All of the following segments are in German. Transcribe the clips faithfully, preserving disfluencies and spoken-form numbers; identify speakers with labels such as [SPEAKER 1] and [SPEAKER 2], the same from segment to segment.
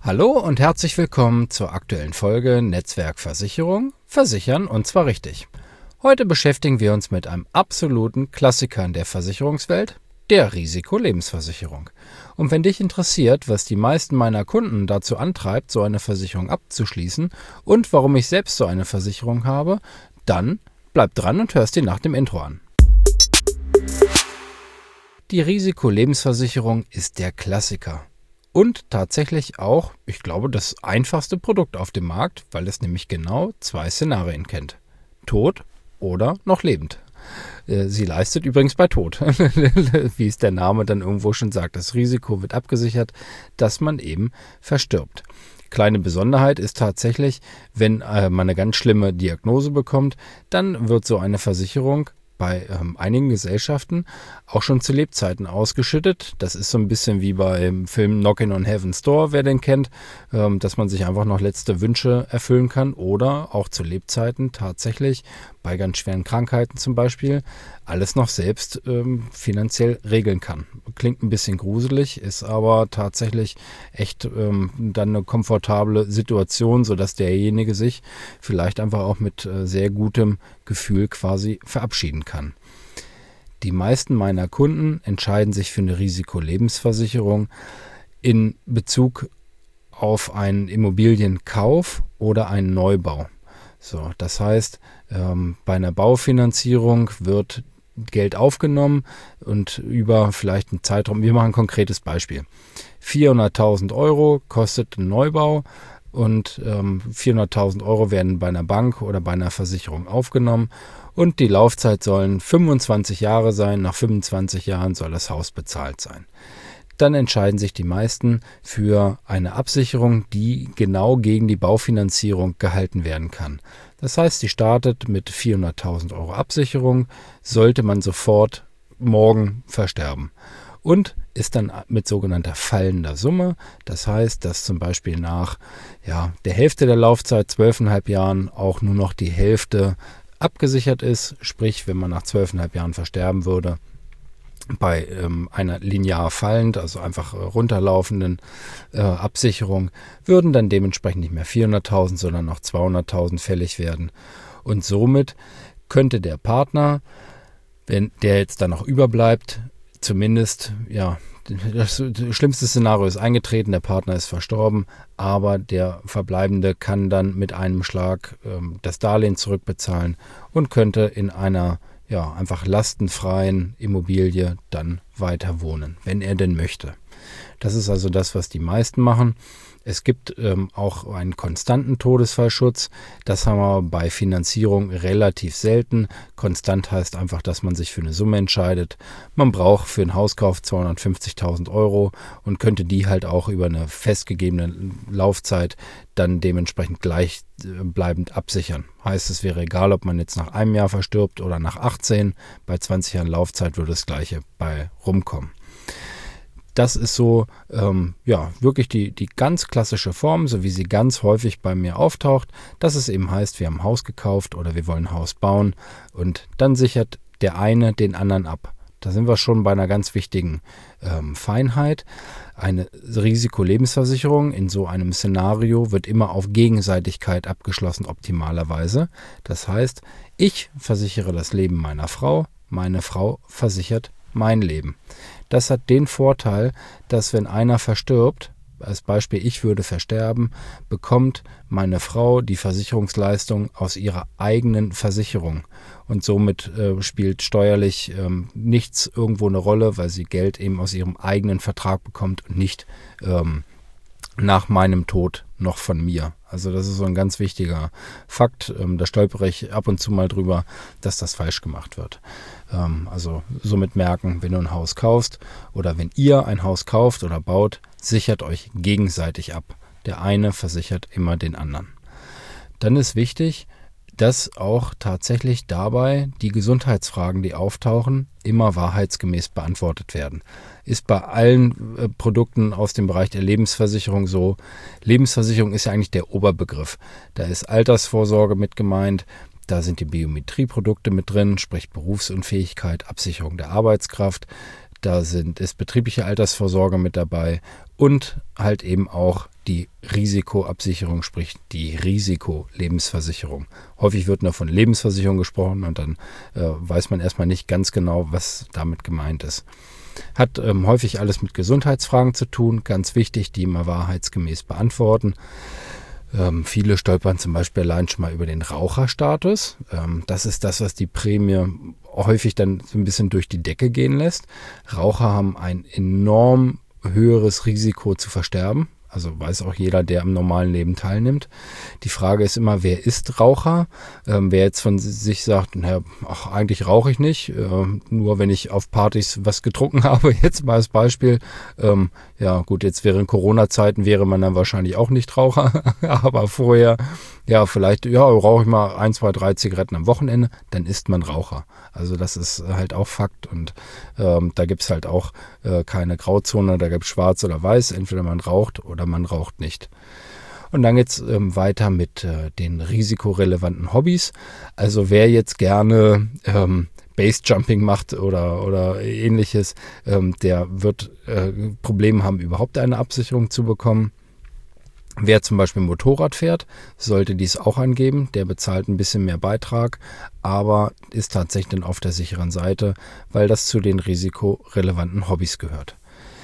[SPEAKER 1] Hallo und herzlich willkommen zur aktuellen Folge Netzwerkversicherung, versichern und zwar richtig. Heute beschäftigen wir uns mit einem absoluten Klassiker in der Versicherungswelt, der Risikolebensversicherung. Und wenn dich interessiert, was die meisten meiner Kunden dazu antreibt, so eine Versicherung abzuschließen und warum ich selbst so eine Versicherung habe, dann bleib dran und hörst dir nach dem Intro an. Die Risikolebensversicherung ist der Klassiker. Und tatsächlich auch, ich glaube, das einfachste Produkt auf dem Markt, weil es nämlich genau zwei Szenarien kennt. Tod oder noch lebend. Sie leistet übrigens bei Tod, wie es der Name dann irgendwo schon sagt. Das Risiko wird abgesichert, dass man eben verstirbt. Kleine Besonderheit ist tatsächlich, wenn man eine ganz schlimme Diagnose bekommt, dann wird so eine Versicherung bei ähm, einigen Gesellschaften auch schon zu Lebzeiten ausgeschüttet. Das ist so ein bisschen wie beim Film Knockin' on Heaven's Door, wer den kennt, ähm, dass man sich einfach noch letzte Wünsche erfüllen kann oder auch zu Lebzeiten tatsächlich bei ganz schweren Krankheiten zum Beispiel alles noch selbst ähm, finanziell regeln kann. Klingt ein bisschen gruselig, ist aber tatsächlich echt ähm, dann eine komfortable Situation, sodass derjenige sich vielleicht einfach auch mit äh, sehr gutem Gefühl quasi verabschieden kann. Die meisten meiner Kunden entscheiden sich für eine Risikolebensversicherung in Bezug auf einen Immobilienkauf oder einen Neubau. So, das heißt, ähm, bei einer Baufinanzierung wird Geld aufgenommen und über vielleicht einen Zeitraum, wir machen ein konkretes Beispiel. vierhunderttausend Euro kostet ein Neubau und ähm, vierhunderttausend Euro werden bei einer Bank oder bei einer Versicherung aufgenommen und die Laufzeit sollen fünfundzwanzig Jahre sein. Nach fünfundzwanzig Jahren soll das Haus bezahlt sein. Dann entscheiden sich die meisten für eine Absicherung, die genau gegen die Baufinanzierung gehalten werden kann. Das heißt, sie startet mit vierhunderttausend Euro Absicherung, sollte man sofort morgen versterben. Und ist dann mit sogenannter fallender Summe. Das heißt, dass zum Beispiel nach ja, der Hälfte der Laufzeit, zwölfeinhalb Jahren, auch nur noch die Hälfte abgesichert ist. Sprich, wenn man nach zwölfeinhalb Jahren versterben würde, bei ähm, einer linear fallend, also einfach äh, runterlaufenden äh, Absicherung, würden dann dementsprechend nicht mehr vierhunderttausend, sondern noch zweihunderttausend fällig werden. Und somit könnte der Partner, wenn der jetzt dann noch überbleibt, zumindest, ja, das schlimmste Szenario ist eingetreten, der Partner ist verstorben, aber der Verbleibende kann dann mit einem Schlag ähm, das Darlehen zurückbezahlen und könnte in einer ja, einfach lastenfreien Immobilie dann weiter wohnen, wenn er denn möchte. Das ist also das, was die meisten machen. Es gibt ähm, auch einen konstanten Todesfallschutz. Das haben wir bei Finanzierung relativ selten. Konstant heißt einfach, dass man sich für eine Summe entscheidet. Man braucht für einen Hauskauf zweihundertfünfzigtausend Euro und könnte die halt auch über eine festgegebene Laufzeit dann dementsprechend gleichbleibend absichern. Heißt, es wäre egal, ob man jetzt nach einem Jahr verstirbt oder nach achtzehn. Bei zwanzig Jahren Laufzeit würde das Gleiche bei rumkommen. Das ist so, ähm, ja, wirklich die, die ganz klassische Form, so wie sie ganz häufig bei mir auftaucht, dass es eben heißt, wir haben ein Haus gekauft oder wir wollen ein Haus bauen und dann sichert der eine den anderen ab. Da sind wir schon bei einer ganz wichtigen ähm, Feinheit. Eine Risikolebensversicherung in so einem Szenario wird immer auf Gegenseitigkeit abgeschlossen, optimalerweise. Das heißt, ich versichere das Leben meiner Frau, meine Frau versichert mein Leben. Das hat den Vorteil, dass wenn einer verstirbt, als Beispiel ich würde versterben, bekommt meine Frau die Versicherungsleistung aus ihrer eigenen Versicherung. Und somit äh, spielt steuerlich ähm, nichts irgendwo eine Rolle, weil sie Geld eben aus ihrem eigenen Vertrag bekommt und nicht ähm, nach meinem Tod noch von mir. Also das ist so ein ganz wichtiger Fakt. Ähm, da stolpere ich ab und zu mal drüber, dass das falsch gemacht wird. Ähm, also somit merken, wenn du ein Haus kaufst oder wenn ihr ein Haus kauft oder baut, sichert euch gegenseitig ab. Der eine versichert immer den anderen. Dann ist wichtig, dass auch tatsächlich dabei die Gesundheitsfragen, die auftauchen, immer wahrheitsgemäß beantwortet werden. Ist bei allen äh, Produkten aus dem Bereich der Lebensversicherung so. Lebensversicherung ist ja eigentlich der Oberbegriff. Da ist Altersvorsorge mit gemeint, da sind die Biometrieprodukte mit drin, sprich Berufsunfähigkeit, Absicherung der Arbeitskraft. da sind, ist betriebliche Altersvorsorge mit dabei und halt eben auch die Risikoabsicherung, sprich die Risikolebensversicherung. Häufig wird nur von Lebensversicherung gesprochen und dann äh, weiß man erstmal nicht ganz genau, was damit gemeint ist. Hat ähm, häufig alles mit Gesundheitsfragen zu tun, ganz wichtig, die immer wahrheitsgemäß beantworten. Ähm, viele stolpern zum Beispiel allein schon mal über den Raucherstatus. Ähm, das ist das, was die Prämie häufig dann so ein bisschen durch die Decke gehen lässt. Raucher haben ein enorm höheres Risiko zu versterben. Also weiß auch jeder, der am normalen Leben teilnimmt. Die Frage ist immer, wer ist Raucher? Ähm, wer jetzt von sich sagt, naja, ach, eigentlich rauche ich nicht, äh, nur wenn ich auf Partys was getrunken habe, jetzt mal als Beispiel. Ähm, ja gut, jetzt während Corona-Zeiten wäre man dann wahrscheinlich auch nicht Raucher, aber vorher, ja vielleicht, ja, rauche ich mal ein, zwei, drei Zigaretten am Wochenende, dann ist man Raucher. Also das ist halt auch Fakt und ähm, da gibt es halt auch äh, keine Grauzone, da gibt es schwarz oder weiß, entweder man raucht oder man raucht nicht. Und dann geht's ähm, weiter mit äh, den risikorelevanten Hobbys. Also wer jetzt gerne ähm, Basejumping macht oder, oder ähnliches, ähm, der wird äh, Probleme haben, überhaupt eine Absicherung zu bekommen. Wer zum Beispiel Motorrad fährt, sollte dies auch angeben. Der bezahlt ein bisschen mehr Beitrag, aber ist tatsächlich dann auf der sicheren Seite, weil das zu den risikorelevanten Hobbys gehört.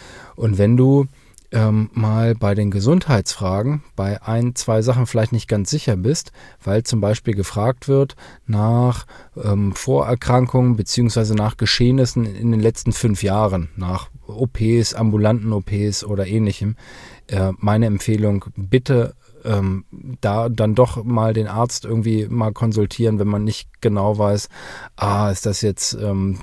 [SPEAKER 1] Und wenn du ähm, mal bei den Gesundheitsfragen bei ein, zwei Sachen vielleicht nicht ganz sicher bist, weil zum Beispiel gefragt wird nach ähm, Vorerkrankungen beziehungsweise nach Geschehnissen in den letzten fünf Jahren, nach O Ps, ambulanten O Ps oder ähnlichem, äh, meine Empfehlung, bitte ähm, da dann doch mal den Arzt irgendwie mal konsultieren, wenn man nicht genau weiß, ah, ist das jetzt ähm,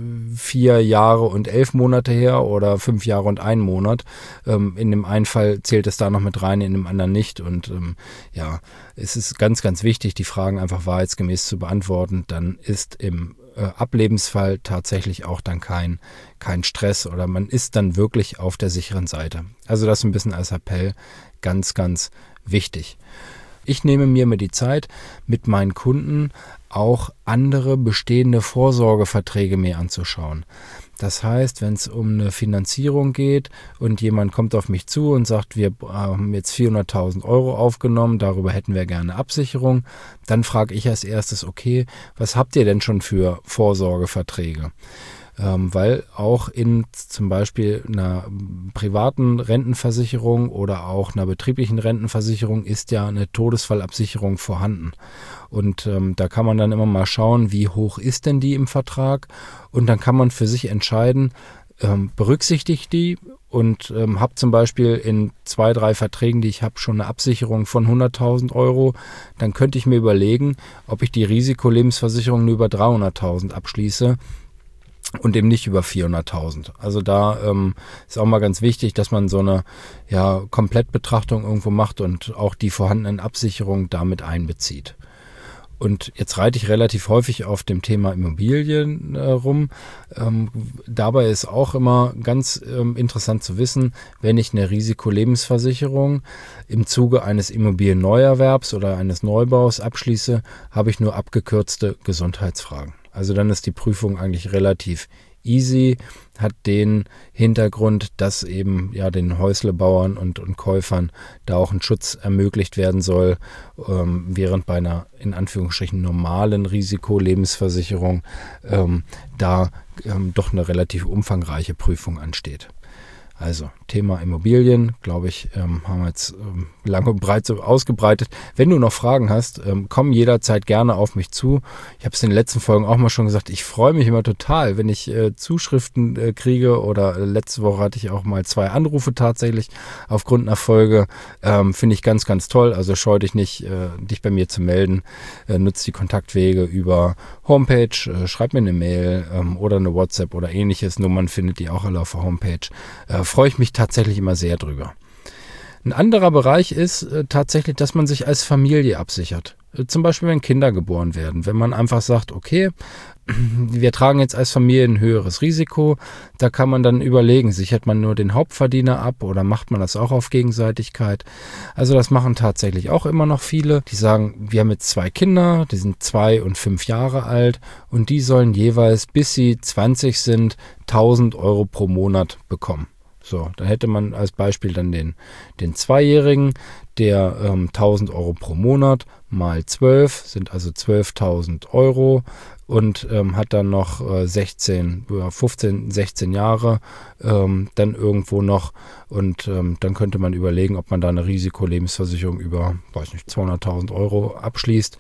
[SPEAKER 1] vier Jahre und elf Monate her oder fünf Jahre und ein Monat. Ähm, in dem einen Fall zählt es da noch mit rein, in dem anderen nicht. Und ähm, ja, es ist ganz, ganz wichtig, die Fragen einfach wahrheitsgemäß zu beantworten. Dann ist im äh, Ablebensfall tatsächlich auch dann kein, kein Stress oder man ist dann wirklich auf der sicheren Seite. Also das ein bisschen als Appell, ganz, ganz wichtig. Ich nehme mir mir die Zeit, mit meinen Kunden auch andere bestehende Vorsorgeverträge mir anzuschauen. Das heißt, wenn es um eine Finanzierung geht und jemand kommt auf mich zu und sagt, wir haben jetzt vierhunderttausend Euro aufgenommen, darüber hätten wir gerne Absicherung, dann frage ich als erstes, okay, was habt ihr denn schon für Vorsorgeverträge? Ähm, weil auch in zum Beispiel einer privaten Rentenversicherung oder auch einer betrieblichen Rentenversicherung ist ja eine Todesfallabsicherung vorhanden. Und ähm, da kann man dann immer mal schauen, wie hoch ist denn die im Vertrag? Und dann kann man für sich entscheiden, ähm, berücksichtigt die und ähm, habe zum Beispiel in zwei, drei Verträgen, die ich habe, schon eine Absicherung von hunderttausend Euro, dann könnte ich mir überlegen, ob ich die Risikolebensversicherung nur über dreihunderttausend abschließe und eben nicht über vierhunderttausend. Also da ähm, ist auch mal ganz wichtig, dass man so eine ja, Komplettbetrachtung irgendwo macht und auch die vorhandenen Absicherungen damit einbezieht. Und jetzt reite ich relativ häufig auf dem Thema Immobilien äh, rum. Ähm, dabei ist auch immer ganz ähm, interessant zu wissen, wenn ich eine Risikolebensversicherung im Zuge eines Immobilienneuerwerbs oder eines Neubaus abschließe, habe ich nur abgekürzte Gesundheitsfragen. Also dann ist die Prüfung eigentlich relativ easy, hat den Hintergrund, dass eben ja den Häuslebauern und, und Käufern da auch ein Schutz ermöglicht werden soll, ähm, während bei einer in Anführungsstrichen normalen Risikolebensversicherung ähm, da ähm, doch eine relativ umfangreiche Prüfung ansteht. Also Thema Immobilien, glaube ich, ähm, haben wir jetzt ähm, lang und breit so ausgebreitet. Wenn du noch Fragen hast, ähm, komm jederzeit gerne auf mich zu. Ich habe es in den letzten Folgen auch mal schon gesagt, ich freue mich immer total, wenn ich äh, Zuschriften äh, kriege oder äh, letzte Woche hatte ich auch mal zwei Anrufe tatsächlich aufgrund einer Folge. Ähm, finde ich ganz, ganz toll. Also scheu dich nicht, äh, dich bei mir zu melden. Äh, nutzt die Kontaktwege über Homepage, äh, schreib mir eine Mail ähm, oder eine WhatsApp oder ähnliches. Nummern findet ihr auch alle auf der Homepage. Äh, freue ich mich tatsächlich immer sehr drüber. Ein anderer Bereich ist äh, tatsächlich, dass man sich als Familie absichert. Zum Beispiel, wenn Kinder geboren werden. Wenn man einfach sagt, okay, wir tragen jetzt als Familie ein höheres Risiko, da kann man dann überlegen, sichert man nur den Hauptverdiener ab oder macht man das auch auf Gegenseitigkeit? Also das machen tatsächlich auch immer noch viele, die sagen, wir haben jetzt zwei Kinder, die sind zwei und fünf Jahre alt und die sollen jeweils, bis sie zwanzig sind, tausend Euro pro Monat bekommen. So, da hätte man als Beispiel dann den, den Zweijährigen, der ähm, tausend Euro pro Monat mal zwölf, sind also zwölftausend Euro und ähm, hat dann noch äh, sechzehn, fünfzehn, sechzehn Jahre ähm, dann irgendwo noch und ähm, dann könnte man überlegen, ob man da eine Risikolebensversicherung über, weiß nicht, zweihunderttausend Euro abschließt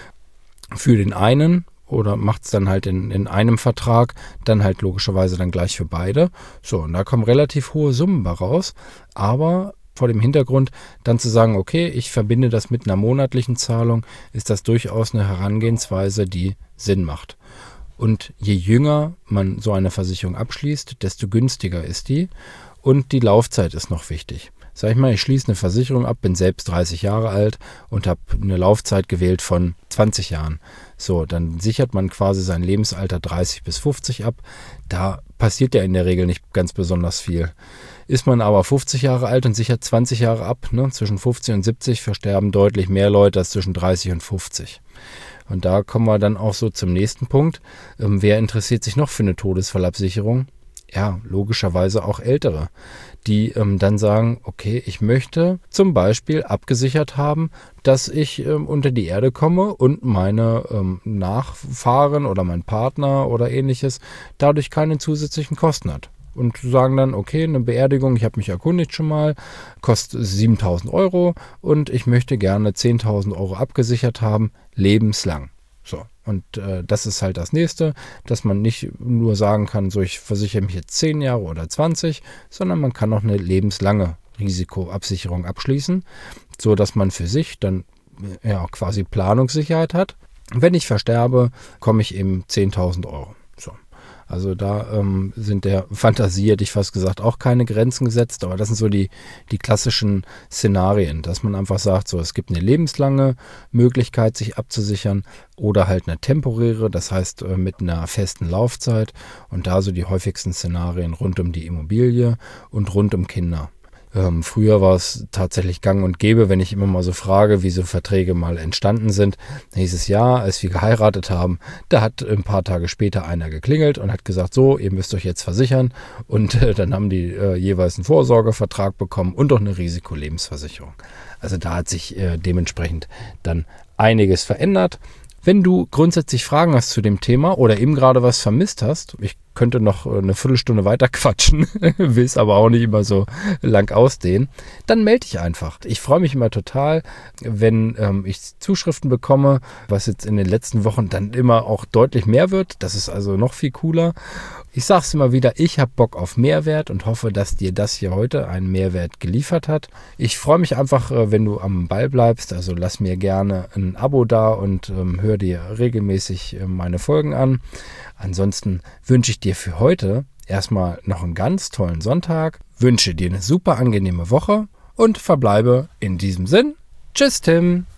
[SPEAKER 1] für den einen. Oder macht es dann halt in, in einem Vertrag, dann halt logischerweise dann gleich für beide. So, und da kommen relativ hohe Summen bei raus. Aber vor dem Hintergrund dann zu sagen, okay, ich verbinde das mit einer monatlichen Zahlung, ist das durchaus eine Herangehensweise, die Sinn macht. Und je jünger man so eine Versicherung abschließt, desto günstiger ist die. Und die Laufzeit ist noch wichtig. Sag ich mal, ich schließe eine Versicherung ab, bin selbst dreißig Jahre alt und habe eine Laufzeit gewählt von zwanzig Jahren. So, dann sichert man quasi sein Lebensalter dreißig bis fünfzig ab. Da passiert ja in der Regel nicht ganz besonders viel. Ist man aber fünfzig Jahre alt und sichert zwanzig Jahre ab, ne, zwischen fünfzig und siebzig versterben deutlich mehr Leute als zwischen dreißig und fünfzig. Und da kommen wir dann auch so zum nächsten Punkt. Ähm, wer interessiert sich noch für eine Todesfallabsicherung? Ja, logischerweise auch Ältere, die ähm, dann sagen, okay, ich möchte zum Beispiel abgesichert haben, dass ich ähm, unter die Erde komme und meine ähm, Nachfahren oder mein Partner oder ähnliches dadurch keine zusätzlichen Kosten hat. Und sagen dann, okay, eine Beerdigung, ich habe mich erkundigt schon mal, kostet siebentausend Euro und ich möchte gerne zehntausend Euro abgesichert haben, lebenslang. So, und äh, das ist halt das Nächste, dass man nicht nur sagen kann, so ich versichere mich jetzt zehn Jahre oder zwanzig, sondern man kann auch eine lebenslange Risikoabsicherung abschließen, so dass man für sich dann ja quasi Planungssicherheit hat. Wenn ich versterbe, komme ich eben zehntausend Euro. So. Also da ähm, sind der Fantasie, hätte ich fast gesagt, auch keine Grenzen gesetzt. Aber das sind so die, die klassischen Szenarien, dass man einfach sagt, so es gibt eine lebenslange Möglichkeit, sich abzusichern oder halt eine temporäre, das heißt äh, mit einer festen Laufzeit. Und da so die häufigsten Szenarien rund um die Immobilie und rund um Kinder. Ähm, früher war es tatsächlich gang und gäbe, wenn ich immer mal so frage, wie so Verträge mal entstanden sind. Dann hieß es ja, als wir geheiratet haben, da hat ein paar Tage später einer geklingelt und hat gesagt, so, ihr müsst euch jetzt versichern. Und äh, dann haben die äh, jeweils einen Vorsorgevertrag bekommen und auch eine Risikolebensversicherung. Also da hat sich äh, dementsprechend dann einiges verändert. Wenn du grundsätzlich Fragen hast zu dem Thema oder eben gerade was vermisst hast, ich könnte noch eine Viertelstunde weiter quatschen, will es aber auch nicht immer so lang ausdehnen, dann melde dich einfach. Ich freue mich immer total, wenn ähm, ich Zuschriften bekomme, was jetzt in den letzten Wochen dann immer auch deutlich mehr wird. Das ist also noch viel cooler. Ich sage es immer wieder, ich habe Bock auf Mehrwert und hoffe, dass dir das hier heute einen Mehrwert geliefert hat. Ich freue mich einfach, wenn du am Ball bleibst. Also lass mir gerne ein Abo da und ähm, hör dir regelmäßig äh, meine Folgen an. Ansonsten wünsche ich dir für heute erstmal noch einen ganz tollen Sonntag, wünsche dir eine super angenehme Woche und verbleibe in diesem Sinn. Tschüss, Tim!